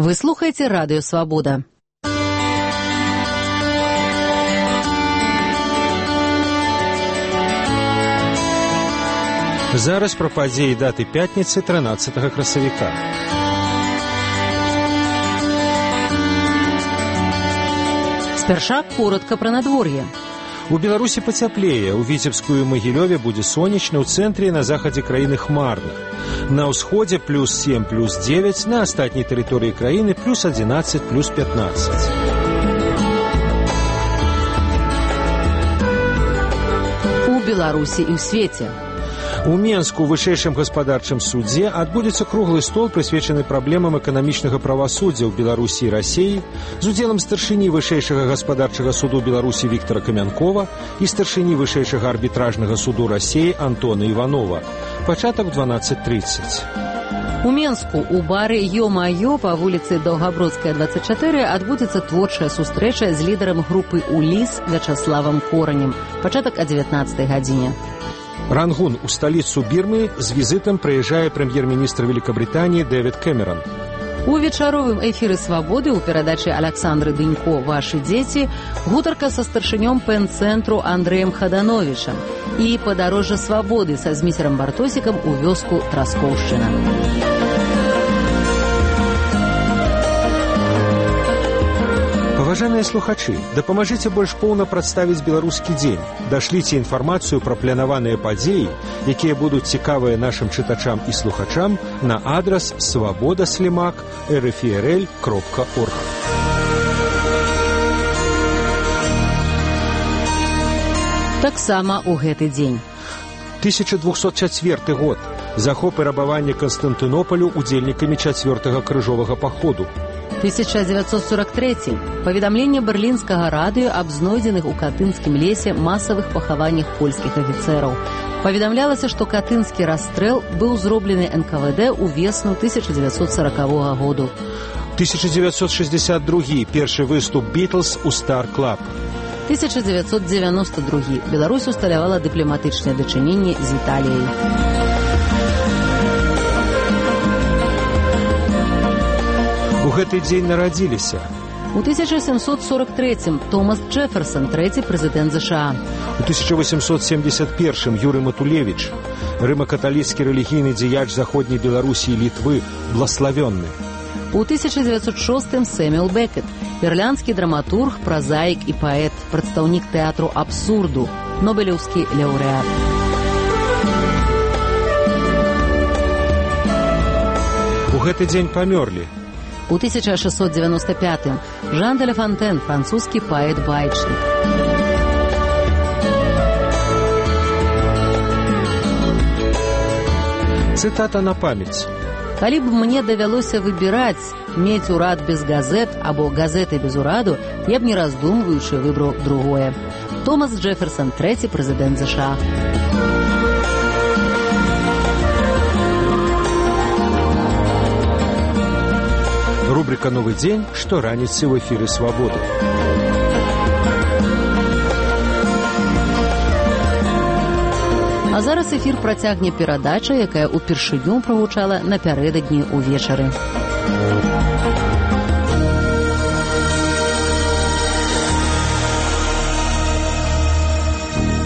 Вы слухаете Радио Свобода. Зараз пра падзеі даты пятніцы 13 красавіка. Спярша коротка пра надвор'е. У Беларусі пацяплее, у Віцебску і Магілёве будзе сонечна, у цэнтры і на захадзе краіны хмарна. На ўсходзе плюс 7, плюс 9, на астатняй тэрыторыі краіны плюс 11, плюс 15. У Беларусі і ў свеце. У Менску ў вышэйшым гаспадарчым судзе адбудзецца круглы стол, прысвечаны праблемам эканамічнага правасуддзя ў Беларусі і Расіі з удзелам старшыні вышэйшага гаспадарчага суду Беларусі Віктара Камянкова і старшыні вышэйшага арбітражнага суду Расіі Антона Іванова. Пачатак 12:30. У Менску у бары «Ё-маё» па вуліцы Даўгабродская, 24 адбудзецца творчая сустрэча з лідарам групы «Уліс» Вячаславам Коранем. Пачатак о 19 гадзіне. Рангун у сталіцу Бірмы з візітам прыязджае прэм'ер-міністр Великабрытаніі Дэвід Кэмерон. У вечаровым эфіры «Свабоды» у перадачы Аляксандры Дынько «Вашы дзеці» гутарка са старшынём пэн-цэнтру Андрэем Хадановічам і падарожжа свабоды са зміцерам Бартосікам у вёску Траскоўшчына. Паважаныя слухачы, дапамажыце больш поўна прадставіць беларускі дзень. Дашліце інфармацыю пра планаваныя падзеі, якія будуць цікавыя нашым чытачам і слухачам на адрас svoboda@rfrl.org. Таксама ў гэты дзень. 1204 год. Захоп і рабаванне Канстантынополю удзельнікамі 4-го крыжовага паходу. 1943. Паведамленне берлінскага радыё аб знойдзеных у Катынскім лесе масавых пахаваннях польскіх афіцэраў. Паведамлялася, што катынскі расстрэл быў зроблены НКВД ў весну 1940 году. 1962. Першы выступ «Бітлз» у «Стар Клаб». 1992. Беларусь усталявала дыпламатычныя дачыненні з Італіяй. У гэты дзень нарадзіліся. У 1743 Томас Джэферсон, трэці прэзідэнт ЗША. У 1871 Юрый Матулевіч, рыма-каталіцкі рэлігійны дзеяч заходняй Беларусі і Літвы, блаславённы. У 1906 Сэмюэл Бекет, ірландскі драматург, празаік і паэт, прадстаўнік тэатру абсурду, нобелеўскі лаўрэат. У гэты дзень памёрлі. У 1695 Жан де ла Фонтен, французскі паэт-байчнік. Цытата на памяць. Калі б мне давялося выбіраць мець урад без газет або газеты без ураду, я б не раздумваючы выбраў другое. Томас Джэферсон, трэці прэзідэнт ЗША. Рубрика «Новый день», штораніцы ў эфіры «Свабоды». А зараз эфір працягне перадача, якая ўпершыню прагучала напярэдадні ўвечары.